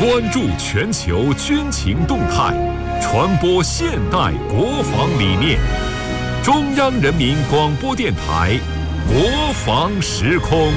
关注全球军情动态，传播现代国防理念。中央人民广播电台国防时空。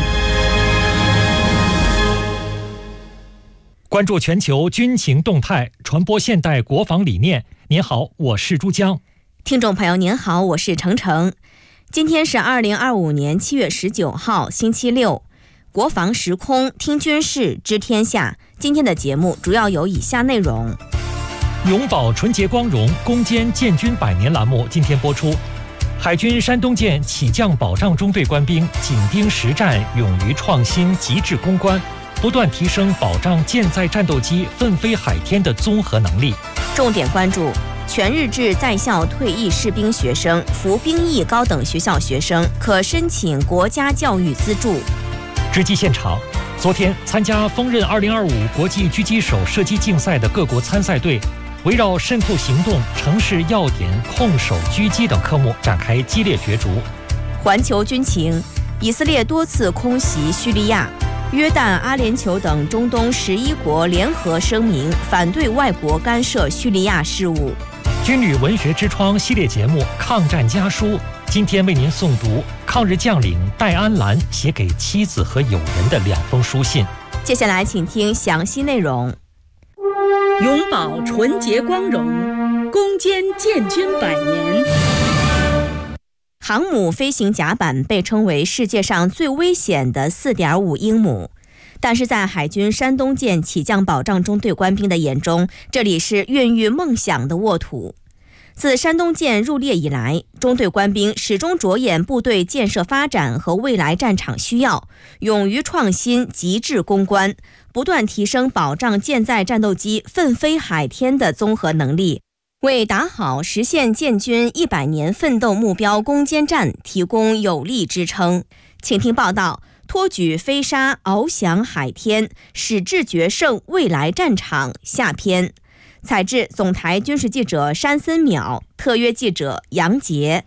关注全球军情动态，传播现代国防理念。您好，我是珠江。 听众朋友您好，我是程程。今天是2025年7月19号，星期六。国防时空，听军事，知天下。今天的节目主要有以下内容： 永葆纯洁光荣，攻坚建军100年栏目今天播出。海军山东舰起降保障中队官兵紧盯实战，勇于创新，极致攻关，不断提升保障舰载战斗机奋飞海天的综合能力。 重点关注全日制在校退役士兵学生、服兵役高等学校学生可申请国家教育资助。 直击现场，昨天参加锋刃2025国际狙击手射击竞赛的各国参赛队，围绕渗透行动、城市要点、控守狙击等科目展开激烈角逐。 环球军情，以色列多次空袭叙利亚，约旦、阿联酋等中东11国联合声明反对外国干涉叙利亚事务。 军旅文学之窗系列节目《抗战家书》，今天为您诵读抗日将领戴安澜写给妻子和友人的2封书信。 接下来请听详细内容。 永葆纯洁光荣，攻坚建军100年。 航母飞行甲板被称为世界上最危险的 4.5 英亩，但是在海军山东舰起降保障中队官兵的眼中，这里是孕育梦想的沃土。自山东舰入列以来，中队官兵始终着眼部队建设发展和未来战场需要，勇于创新，极致攻关，不断提升保障舰载战斗机奋飞海天的综合能力，为打好实现建军100年奋斗目标攻坚战提供有力支撑。请听报道：托举飞沙，翱翔海天，矢志决胜未来战场下篇。采制总台军事记者山森淼，特约记者杨杰。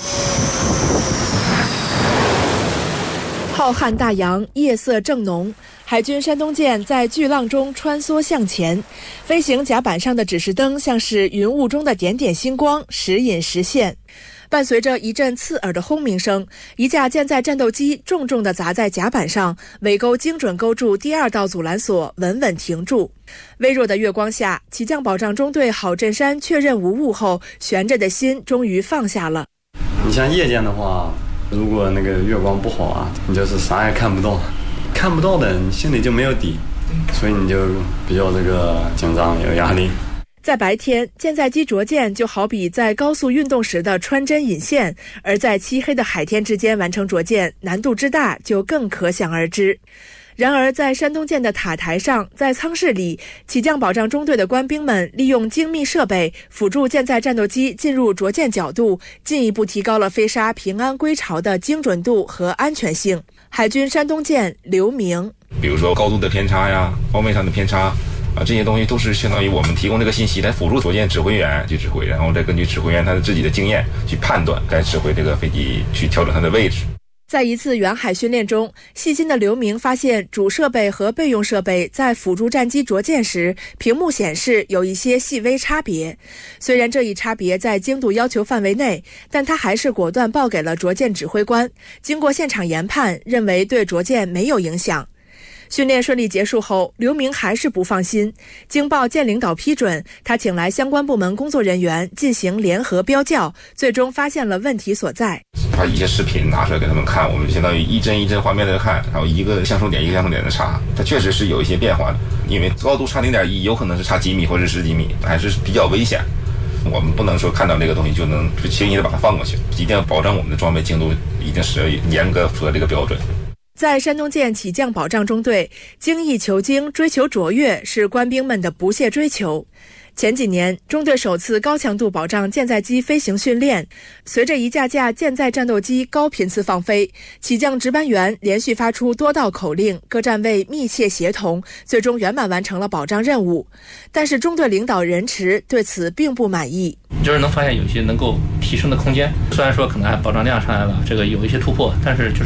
浩瀚大洋，夜色正浓，海军山东舰在巨浪中穿梭向前，飞行甲板上的指示灯像是云雾中的点点星光，时隐时现。伴随着一阵刺耳的轰鸣声，一架舰载战斗机重重地砸在甲板上，尾钩精准勾住第2道阻拦索，稳稳停住。微弱的月光下，起降保障中队郝振山确认无误后，悬着的心终于放下了。 你像夜间的话，如果那个月光不好啊，你就是啥也看不到，看不到的你心里就没有底，所以你就比较这个紧张，有压力。 在白天，舰载机着舰就好比在高速运动时的穿针引线，而在漆黑的海天之间完成着舰，难度之大就更可想而知。然而在山东舰的塔台上，在舱室里，起降保障中队的官兵们利用精密设备辅助舰载战斗机进入着舰角度，进一步提高了飞沙平安归巢的精准度和安全性。海军山东舰刘明， 比如说高度的偏差呀，方位上的偏差这些东西都是相当于我们提供这个信息来辅助着舰指挥员去指挥，然后再根据指挥员他的自己的经验去判断该指挥这个飞机去调整它的位置。 在一次远海训练中，细心的刘明发现主设备和备用设备在辅助战机着舰时，屏幕显示有一些细微差别。虽然这一差别在精度要求范围内，但他还是果断报给了着舰指挥官。经过现场研判，认为对着舰没有影响。训练顺利结束后，刘明还是不放心。经报舰领导批准，他请来相关部门工作人员进行联合标校，最终发现了问题所在。 把一些视频拿出来给他们看，我们相当于一帧一帧画面的看，然后一个像素点一个像素点的差，它确实是有一些变化的。因为高度差0.1，有可能是差几米或者10几米，还是比较危险。我们不能说看到这个东西就能轻易的把它放过去，一定要保证我们的装备精度一定是严格符合这个标准。 在山东舰起降保障中队，精益求精、追求卓越是官兵们的不懈追求。前几年，中队首次高强度保障舰载机飞行训练，随着一架架舰载战斗机高频次放飞，起降值班员连续发出多道口令，各站位密切协同，最终圆满完成了保障任务。但是中队领导任池对此并不满意， 就是能发现有一些能够提升的空间，虽然说可能还保障量上来了，这个有一些突破，但是就是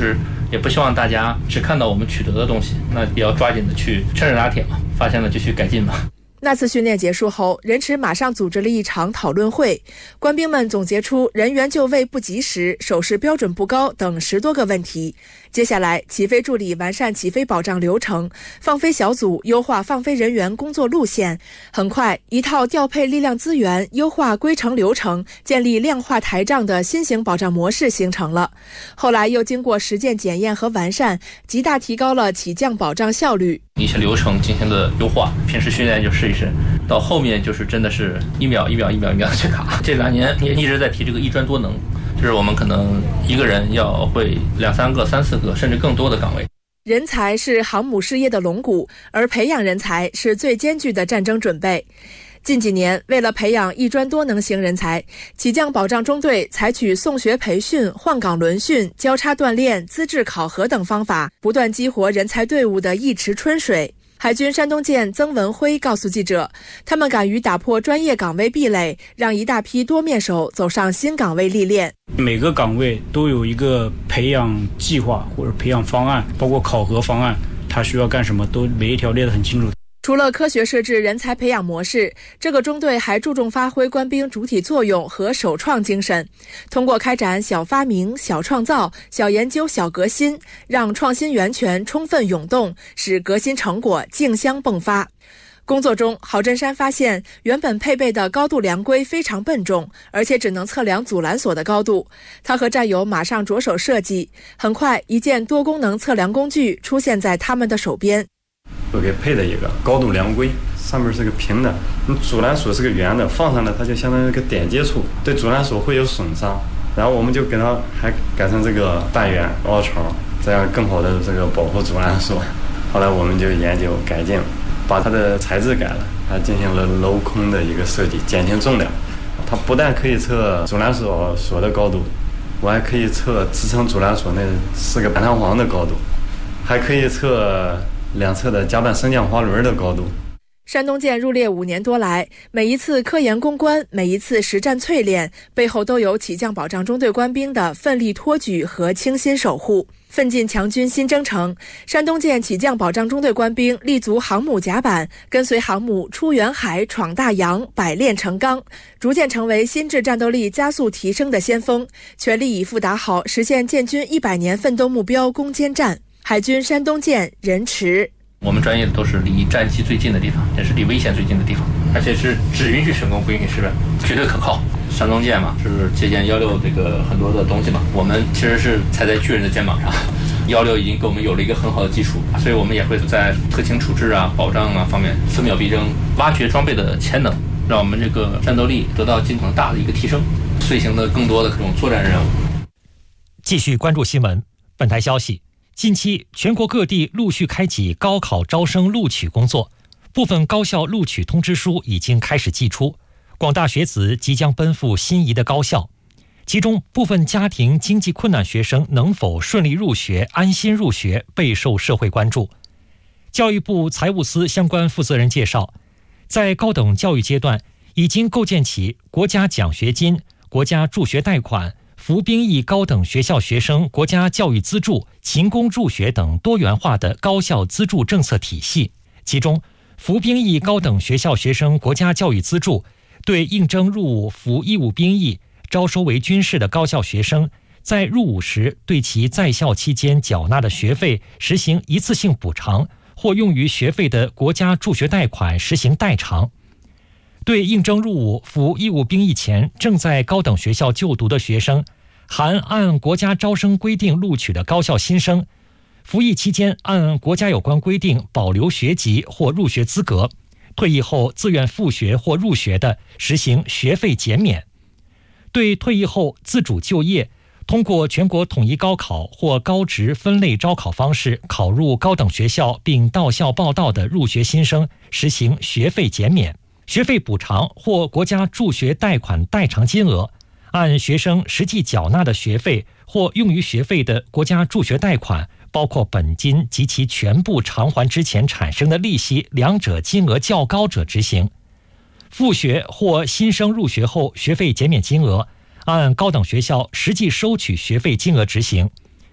也不希望大家只看到我们取得的东西，那也要抓紧的去趁热打铁嘛，发现了就去改进嘛。 那次训练结束后，人池马上组织了一场讨论会，官兵们总结出人员就位不及时、手势标准不高等10多个问题。接下来，起飞助理完善起飞保障流程，放飞小组优化放飞人员工作路线。很快，一套调配力量资源、优化规程流程、建立量化台账的新型保障模式形成了。后来又经过实践检验和完善，极大提高了起降保障效率。 一些流程进行的优化，平时训练就试一试，到后面就是真的是一秒的去卡。这2年也一直在提这个一专多能，就是我们可能一个人要会2、3个、3、4个甚至更多的岗位。 人才是航母事业的龙骨，而培养人才是最艰巨的战争准备。近几年，为了培养一专多能型人才，起降保障中队采取送学培训、换岗轮训、交叉锻炼、资质考核等方法，不断激活人才队伍的一池春水。海军山东舰曾文辉告诉记者，他们敢于打破专业岗位壁垒，让一大批多面手走上新岗位历练。 每个岗位都有一个培养计划或者培养方案，包括考核方案，他需要干什么都每一条列得很清楚。 除了科学设置人才培养模式，这个中队还注重发挥官兵主体作用和首创精神，通过开展小发明、小创造、小研究、小革新，让创新源泉充分涌动，使革新成果竞相迸发。工作中，郝振山发现原本配备的高度量规非常笨重，而且只能测量阻拦索的高度。他和战友马上着手设计，很快一件多功能测量工具出现在他们的手边。 我给配的一个高度量规，上面是个平的，你阻拦索是个圆的，放上来它就相当于一个点接处，对阻拦索会有损伤。然后我们就给它还改成这个半圆凹槽，这样更好的这个保护阻拦索。后来我们就研究改进，把它的材质改了，还进行了镂空的一个设计，减轻重量。它不但可以测阻拦索的高度，我还可以测支撑阻拦索那4个板弹簧的高度，还可以测2侧的甲板升降滑轮的高度。 山东舰入列5年多来，每一次科研攻关，每一次实战淬炼，背后都有起降保障中队官兵的奋力托举和倾心守护。奋进强军新征程，山东舰起降保障中队官兵立足航母甲板，跟随航母出远海、闯大洋，百炼成钢，逐渐成为新质战斗力加速提升的先锋，全力以赴打好实现建军100年奋斗目标攻坚战。海军山东舰人池， 我们专业的都是离战机最近的地方，也是离危险最近的地方，而且是只允许升空不允许失败，绝对可靠。山东舰嘛，就是借鉴16这个很多的东西嘛，我们其实是踩在巨人的肩膀上，16已经给我们有了一个很好的基础，所以我们也会在特情处置啊、保障啊方面分秒必争，挖掘装备的潜能，让我们这个战斗力得到尽可能大的一个提升，遂行的更多的这种作战任务。 继续关注新闻，本台消息。近期，全国各地陆续开启高考招生录取工作，部分高校录取通知书已经开始寄出，广大学子即将奔赴心仪的高校。其中，部分家庭经济困难学生能否顺利入学、安心入学，备受社会关注。教育部财务司相关负责人介绍，在高等教育阶段，已经构建起国家奖学金、国家助学贷款、服兵役高等学校学生国家教育资助、勤工助学等多元化的高校资助政策体系。其中，服兵役高等学校学生国家教育资助对应征入伍服义务兵役、招收为军士的高校学生，在入伍时对其在校期间缴纳的学费实行一次性补偿，或用于学费的国家助学贷款实行代偿。对应征入伍服义务兵役前正在高等学校就读的学生，含按国家招生规定录取的高校新生，服役期间按国家有关规定保留学籍或入学资格，退役后自愿复学或入学的，实行学费减免。对退役后自主就业，通过全国统一高考或高职分类招考方式考入高等学校并到校报到的入学新生，实行学费减免。学费补偿或国家助学贷款代偿金额，按学生实际缴纳的学费或用于学费的国家助学贷款，包括本金及其全部偿还之前产生的利息，两者金额较高者执行。复学或新生入学后学费减免金额，按高等学校实际收取学费金额执行。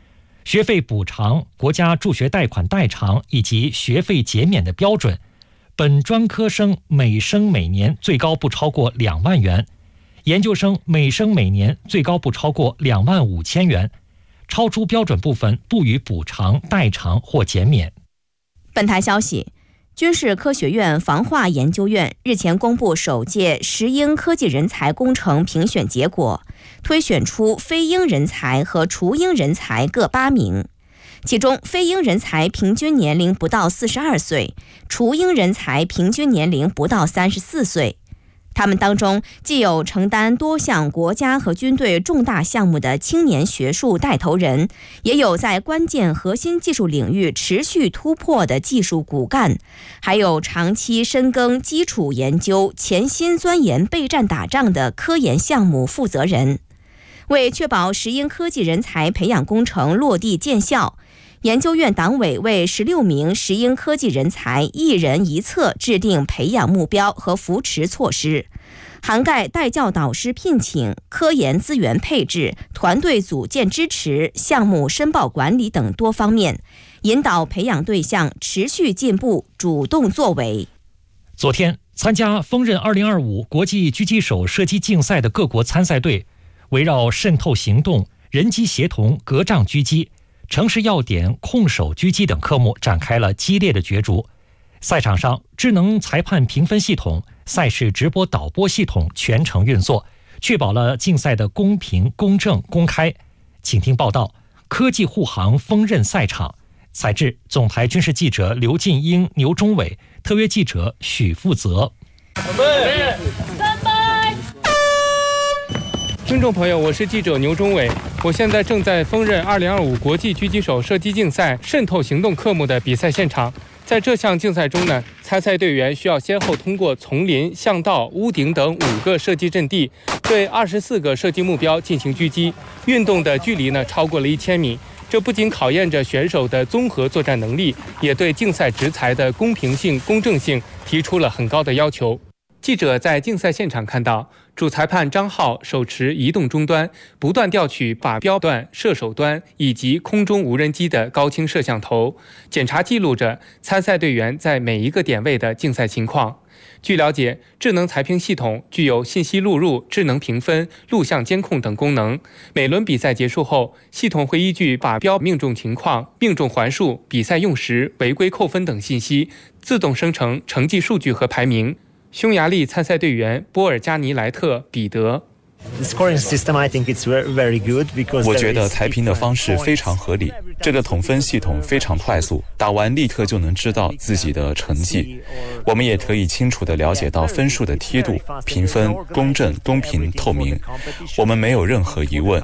学费补偿、国家助学贷款代偿以及学费减免的标准，本专科生每生每年最高不超过2万元，研究生每生每年最高不超过2万5千元，超出标准部分不予补偿、代偿或减免。 本台消息，军事科学院防化研究院日前公布首届实英科技人才工程评选结果，推选出非英人才和除英人才各8名，其中非英人才平均年龄不到42岁，除英人才平均年龄不到34岁。他们当中既有承担多项国家和军队重大项目的青年学术带头人，也有在关键核心技术领域持续突破的技术骨干，还有长期深耕基础研究、潜心钻研备战打仗的科研项目负责人。为确保实英科技人才培养工程落地见效，研究院党委为16名实英科技人才1人1策制定培养目标和扶持措施，涵盖带教导师聘请、科研资源配置、团队组建支持、项目申报管理等多方面，引导培养对象持续进步、主动作为。 昨天，参加锋刃2025国际狙击手射击竞赛的各国参赛队，围绕渗透行动、人机协同、隔障狙击、城市要点、控手狙击等科目展开了激烈的角逐。赛场上，智能裁判评分系统、赛事直播导播系统全程运作，确保了竞赛的公平、公正、公开。请听报道：科技护航锋刃赛场，采制总台军事记者刘进英、牛忠伟，特约记者许富泽。 听众朋友，我是记者牛忠伟，我现在正在锋刃2025国际狙击手射击竞赛渗透行动科目的比赛现场。在这项竞赛中呢，参赛队员需要先后通过丛林、巷道、屋顶等5个射击阵地，对24个射击目标进行狙击，运动的距离呢超过了1000米。这不仅考验着选手的综合作战能力，也对竞赛执裁的公平性、公正性提出了很高的要求。记者在竞赛现场看到，主裁判张浩手持移动终端，不断调取靶标段、射手端以及空中无人机的高清摄像头，检查记录着参赛队员在每一个点位的竞赛情况。据了解，智能裁评系统具有信息录入、智能评分、录像监控等功能。每轮比赛结束后，系统会依据靶标命中情况、命中环数、比赛用时、违规扣分等信息，自动生成成绩数据和排名。匈牙利参赛队员波尔加尼莱特·彼得。 我觉得裁评的方式非常合理，这个统分系统非常快速，打完立刻就能知道自己的成绩。我们也可以清楚地了解到分数的梯度，评分公正、公平、透明，我们没有任何疑问。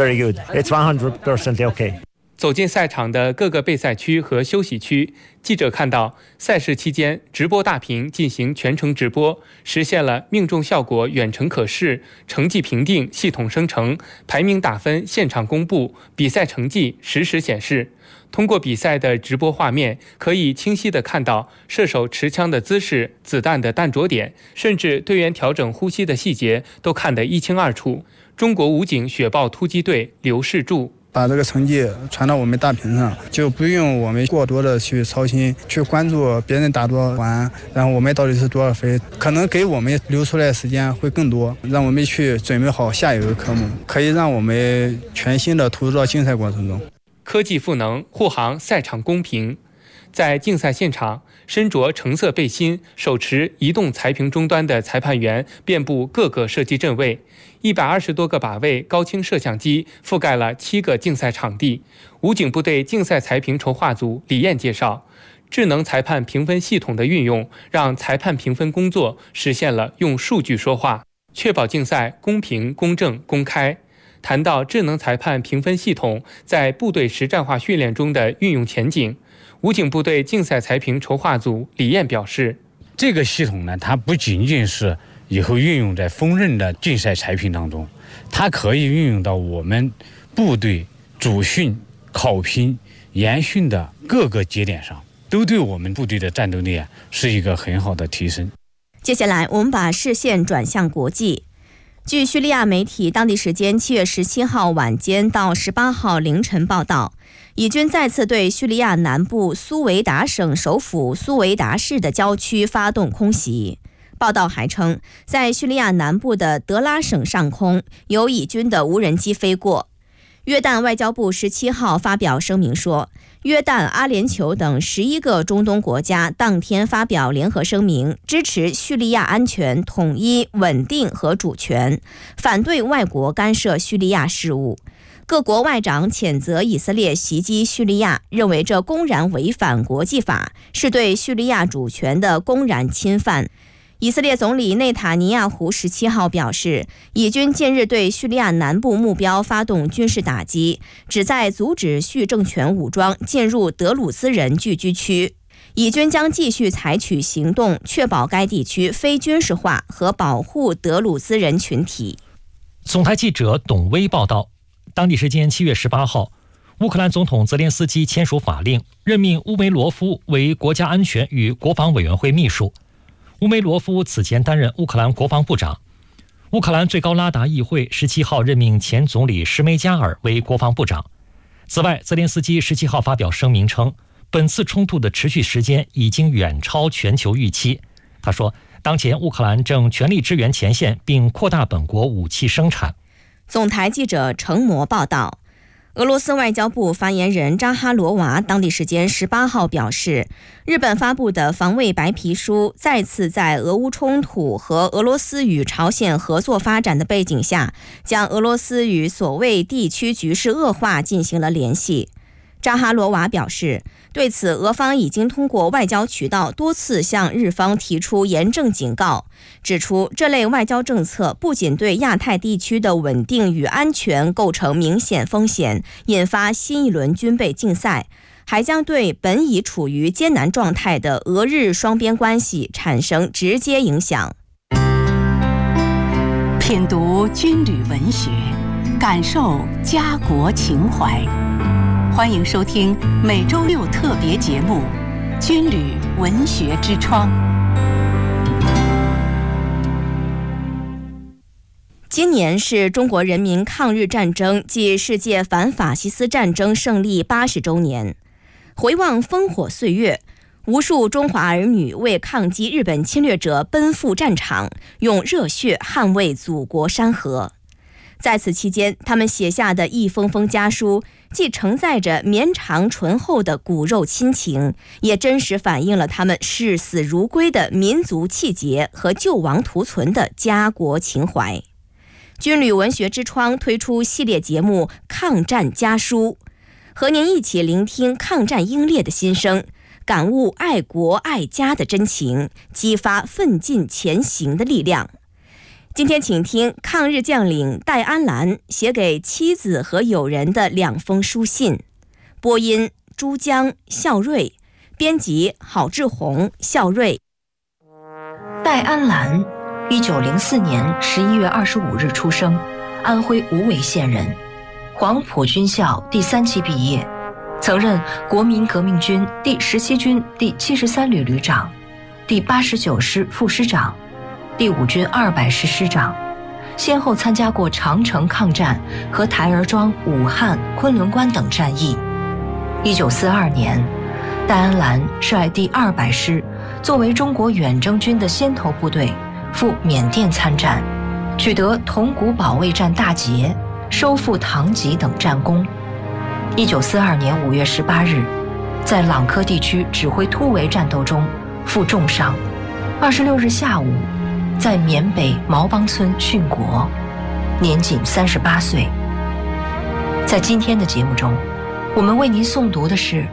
走进赛场的各个备赛区和休息区，记者看到赛事期间直播大屏进行全程直播，实现了命中效果远程可视、成绩评定系统生成、排名打分现场公布、比赛成绩实时显示。通过比赛的直播画面，可以清晰地看到射手持枪的姿势、子弹的弹着点，甚至队员调整呼吸的细节都看得一清二楚。中国武警雪豹突击队刘世柱。 把这个成绩传到我们大屏上，就不用我们过多的去操心，去关注别人打多少环，然后我们到底是多少分，可能给我们留出来的时间会更多，让我们去准备好下一个科目，可以让我们全心的投入到竞赛过程中。 科技赋能护航赛场公平。在竞赛现场，身着橙色背心、手持移动裁评终端的裁判员遍布各个射击阵位，120多个靶位高清摄像机覆盖了7个竞赛场地。武警部队竞赛裁评筹划组李艳介绍，智能裁判评分系统的运用，让裁判评分工作实现了用数据说话，确保竞赛公平、公正、公开。谈到智能裁判评分系统在部队实战化训练中的运用前景，武警部队竞赛裁评筹划组李艳表示， 这个系统呢，它不仅仅是以后运用在锋刃的竞赛裁评当中，它可以运用到我们部队主训、考评、研训的各个节点上，都对我们部队的战斗力是一个很好的提升。 接下来我们把视线转向国际。 据叙利亚媒体当地时间7月17号晚间到18号凌晨报道，以军再次对叙利亚南部苏维达省首府苏维达市的郊区发动空袭。报道还称，在叙利亚南部的德拉省上空有以军的无人机飞过。约旦外交部17号发表声明说，约旦、阿联酋等11个中东国家当天发表联合声明，支持叙利亚安全、统一、稳定和主权，反对外国干涉叙利亚事务。各国外长谴责以色列袭击叙利亚，认为这公然违反国际法，是对叙利亚主权的公然侵犯。以色列总理内塔尼亚胡17号表示，以军近日对叙利亚南部目标发动军事打击，旨在阻止叙政权武装进入德鲁兹人聚居区。以军将继续采取行动，确保该地区非军事化和保护德鲁兹人群体。 总台记者董威报道，当地时间7月18号，乌克兰总统泽连斯基签署法令，任命乌梅罗夫为国家安全与国防委员会秘书。乌梅罗夫此前担任乌克兰国防部长。乌克兰最高拉达议会17号任命前总理什梅加尔为国防部长。此外，泽连斯基17号发表声明称，本次冲突的持续时间已经远超全球预期。他说，当前乌克兰正全力支援前线，并扩大本国武器生产。 总台记者程模报道，俄罗斯外交部发言人扎哈罗娃当地时间18号表示，日本发布的防卫白皮书再次在俄乌冲突和俄罗斯与朝鲜合作发展的背景下，将俄罗斯与所谓地区局势恶化进行了联系。扎哈罗娃表示，对此俄方已经通过外交渠道多次向日方提出严正警告，指出这类外交政策不仅对亚太地区的稳定与安全构成明显风险，引发新一轮军备竞赛，还将对本已处于艰难状态的俄日双边关系产生直接影响。 品读军旅文学，感受家国情怀。欢迎收听每周六特别节目《军旅文学之窗》。 今年是中国人民抗日战争暨世界反法西斯战争胜利80周年。回望烽火岁月，无数中华儿女为抗击日本侵略者奔赴战场，用热血捍卫祖国山河。在此期间，他们写下的一封封家书，既承载着绵长醇厚的骨肉亲情，也真实反映了他们视死如归的民族气节和救亡图存的家国情怀。军旅文学之窗推出系列节目《抗战家书》，和您一起聆听抗战英烈的心声，感悟爱国爱家的真情，激发奋进前行的力量。今天请听抗日将领戴安澜写给妻子和友人的2封书信。播音朱江、孝瑞，编辑郝志宏、孝瑞。 戴安澜1904年11月25日出生，安徽无为县人，黄埔军校第3期毕业，曾任国民革命军第17军第73旅旅长、第89师副师长、第5军200师师长，先后参加过长城抗战和台儿庄、武汉、昆仑关等战役。1942年，戴安澜率第200师作为中国远征军的先头部队赴缅甸参战，取得铜鼓保卫战大捷、收复唐吉等战功。1942年5月18日，在朗科地区指挥突围战斗中负重伤，26日下午在缅北毛邦村殉国，年仅38岁。在今天的节目中，我们为您诵读的是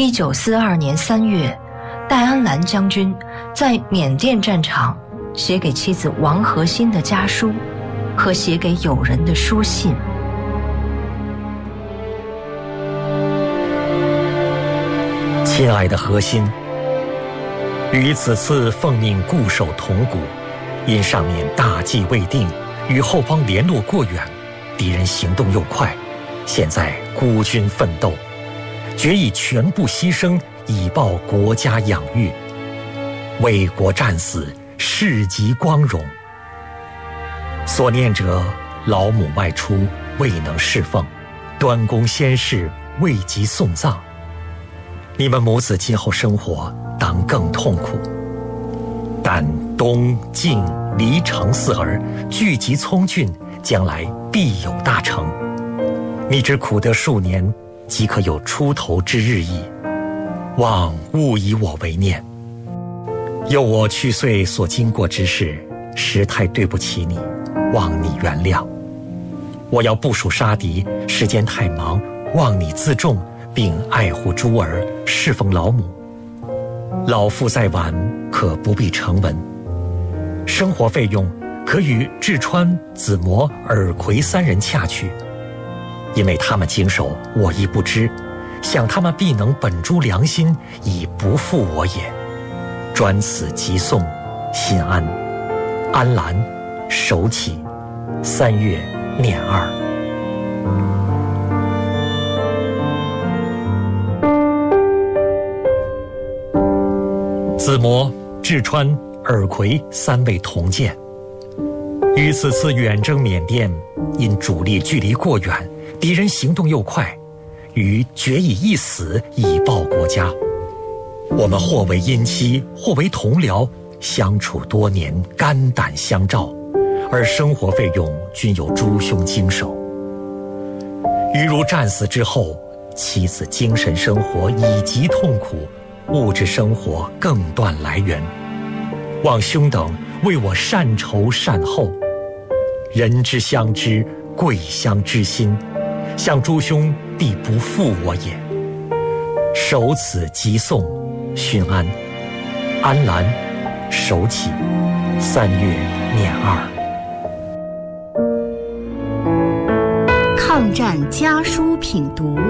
1942年3月，戴安澜将军在缅甸战场写给妻子王和欣的家书和写给友人的书信。 亲爱的和欣，于此次奉命固守铜鼓，因上面大计未定，与后方联络过远，敌人行动又快，现在孤军奋斗，决以全部牺牲，以报国家养育。为国战死，世极光荣。 所念者老母外出未能侍奉，端公先逝未及送葬。你们母子今后生活当更痛苦。但东晋黎城四儿聚集聪俊，将来必有大成。你只苦得数年，即可有出头之日矣。望勿以我为念。有我去岁所经过之事，实太对不起你，望你原谅。我要部署杀敌，时间太忙，望你自重，并爱护诸儿，侍奉老母。老父在晚，可不必成文。生活费用可与志川、子模、尔葵三人洽去，因为他们经手，我亦不知，想他们必能本诸良心，以不负我也。专此急送，心安。安澜，手起，3月念2。子模、志川、尔葵3位同见，于此次远征缅甸，因主力距离过远，敌人行动又快，于决以一死以报国家。我们或为姻妻，或为同僚，相处多年，肝胆相照，而生活费用均由诸兄经手。余如战死之后，妻子精神生活以极痛苦，物质生活更断来源。望兄等为我善酬善后，人之相知，贵乡之心，想诸兄必不负我也。守此急送，勋安。安澜，手起，3月念2。 抗战家书品读。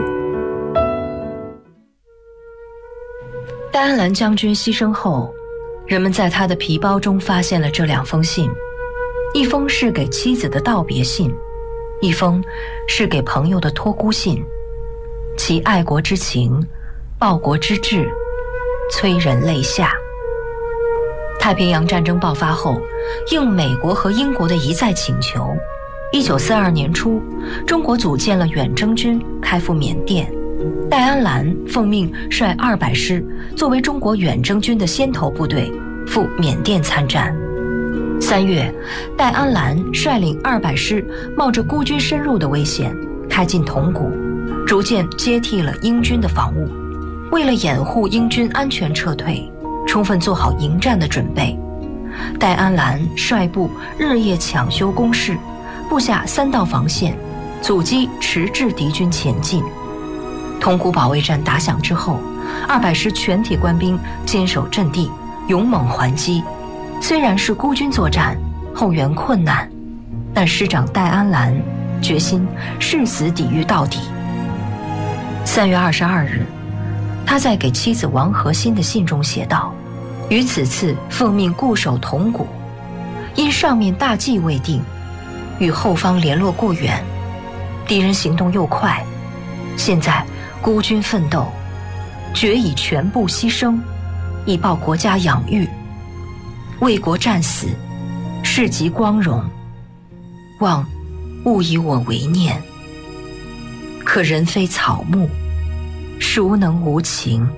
戴安澜将军牺牲后，人们在他的皮包中发现了这2封信，一封是给妻子的道别信，一封是给朋友的托孤信，其爱国之情，报国之志，催人泪下。太平洋战争爆发后，应美国和英国的一再请求，1942年初，中国组建了远征军，开赴缅甸。戴安澜奉命率200师作为中国远征军的先头部队赴缅甸参战。3月，戴安澜率领200师冒着孤军深入的危险，开进铜鼓，逐渐接替了英军的防务。为了掩护英军安全撤退，充分做好迎战的准备，戴安澜率部日夜抢修工事，布下3道防线，阻击迟滞敌军前进。铜鼓保卫战打响之后，200师全体官兵坚守阵地，勇猛还击。虽然是孤军作战，后援困难，但师长戴安澜决心誓死抵御到底。3月22日，他在给妻子王和欣的信中写道：于此次奉命固守铜鼓，因上面大计未定，与后方联络过远，敌人行动又快，现在孤军奋斗，决以全部牺牲，以报国家养育。为国战死，事极光荣，望勿以我为念。可人非草木，孰能无情？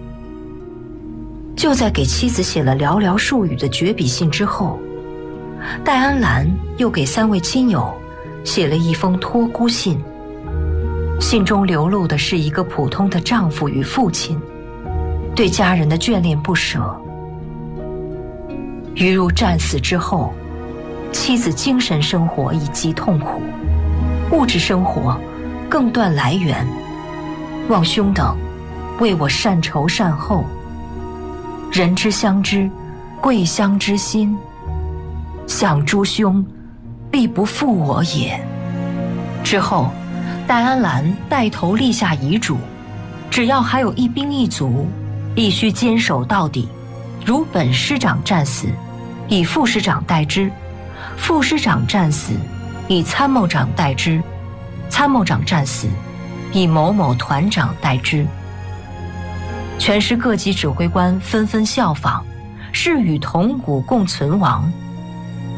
就在给妻子写了寥寥数语的绝笔信之后，戴安澜又给3位亲友写了一封托孤信。信中流露的是一个普通的丈夫与父亲对家人的眷恋不舍。余如战死之后，妻子精神生活以极痛苦，物质生活更断来源，望兄等为我善酬善后。人之相知，贵乡之心，想诸兄必不负我也。之后戴安澜带头立下遗嘱，只要还有一兵一卒，必须坚守到底。如本师长战死，以副师长代之；副师长战死，以参谋长代之；参谋长战死，以某某团长代之。全师各级指挥官纷纷效仿，誓与铜鼓共存亡。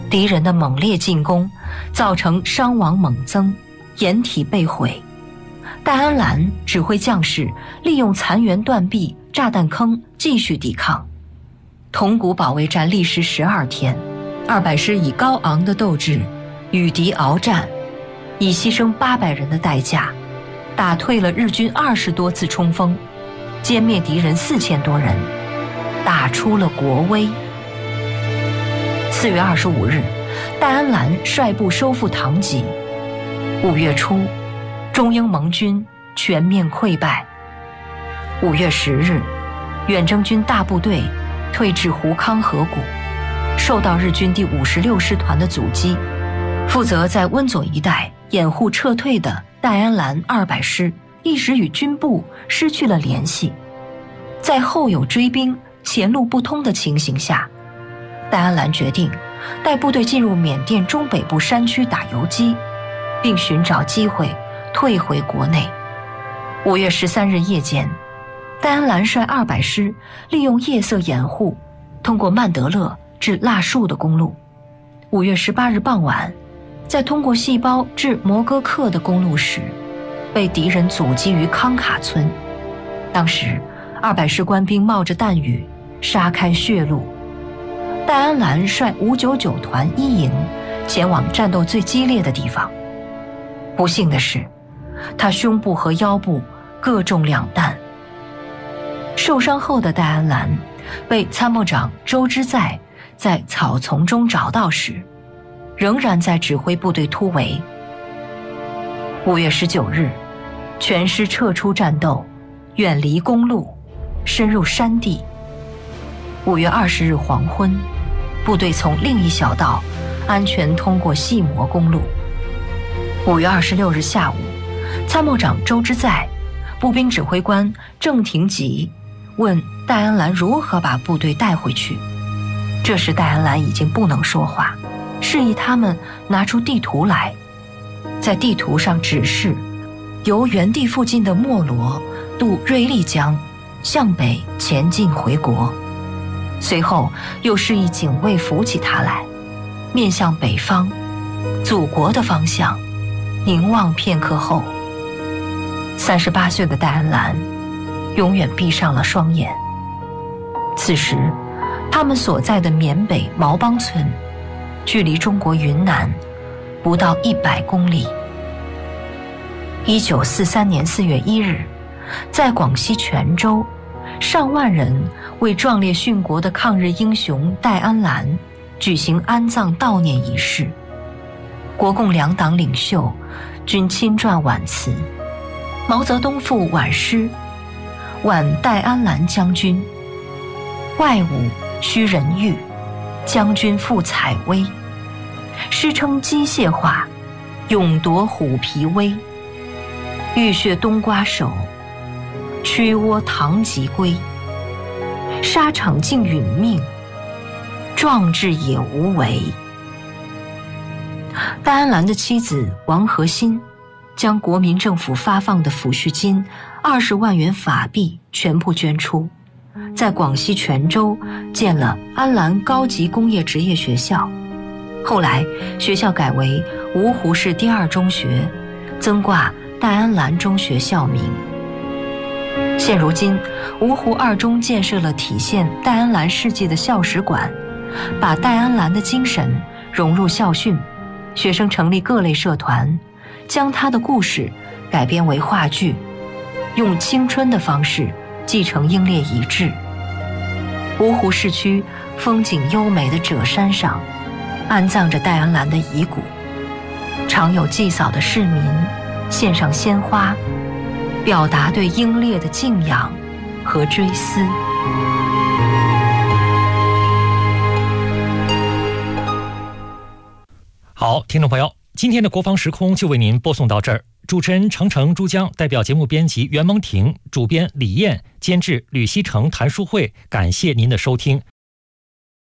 敌人的猛烈进攻造成伤亡猛增，掩体被毁。戴安澜指挥将士利用残垣断壁、炸弹坑继续抵抗。铜鼓保卫战历时12天，200师以高昂的斗志与敌鏖战，以牺牲800人的代价，打退了日军20多次冲锋，歼灭敌人4000多人，打出了国威。4月25日，戴安澜率部收复唐吉。5月初，中英盟军全面溃败。5月10日，远征军大部队退至胡康河谷，受到日军第56师团的阻击。负责在温佐一带掩护撤退的戴安澜200师一时与军部失去了联系。在后有追兵、前路不通的情形下，戴安澜决定带部队进入缅甸中北部山区打游击，并寻找机会退回国内。5月13日夜间，戴安澜率200师利用夜色掩护，通过曼德勒至腊树的公路。5月18日傍晚，在通过细胞至摩戈克的公路时，被敌人阻击于康卡村。当时200师官兵冒着弹雨杀开血路。戴安澜率599团1营前往战斗最激烈的地方。不幸的是，他胸部和腰部各中2弹。受伤后的戴安澜被参谋长周之在在草丛中找到时，仍然在指挥部队突围。5月19日，全师撤出战斗，远离公路，深入山地。5月20日黄昏，部队从另一小道安全通过细磨公路。5月26日下午，参谋长周之在、步兵指挥官郑廷吉问戴安澜如何把部队带回去。这时戴安澜已经不能说话，示意他们拿出地图来。在地图上指示由原地附近的莫罗渡瑞丽江，向北前进回国。随后又示意警卫扶起他来，面向北方，祖国的方向，凝望片刻后，38岁的戴安澜永远闭上了双眼。此时，他们所在的缅北毛邦村，距离中国云南不到100公里。1943年4月1日，在广西全州，上万人为壮烈殉国的抗日英雄戴安澜举行安葬悼念仪式。国共2党领袖均亲撰挽词，毛泽东赋挽诗：挽戴安澜将军，外侮须人欲，将军复采薇。诗称机械化，勇夺虎皮威。浴血冬瓜手，屈窝唐吉归。沙场尽殒命，壮志也无为。戴安澜的妻子王和欣将国民政府发放的抚恤金20万元法币全部捐出，在广西全州建了安澜高级工业职业学校。后来学校改为芜湖市第2中学，增挂戴安澜中学校名。现如今，芜湖2中建设了体现戴安澜事迹的校史馆，把戴安澜的精神融入校训，学生成立各类社团，将他的故事改编为话剧，用青春的方式继承英烈遗志。芜湖市区风景优美的者山上，安葬着戴安澜的遗骨，常有祭扫的市民献上鲜花，表达对英烈的敬仰和追思。 好，听众朋友，今天的国防时空就为您播送到这儿。主持人程程、珠江，代表节目编辑袁蒙婷，主编李艳，监制吕希成、谭淑慧，感谢您的收听。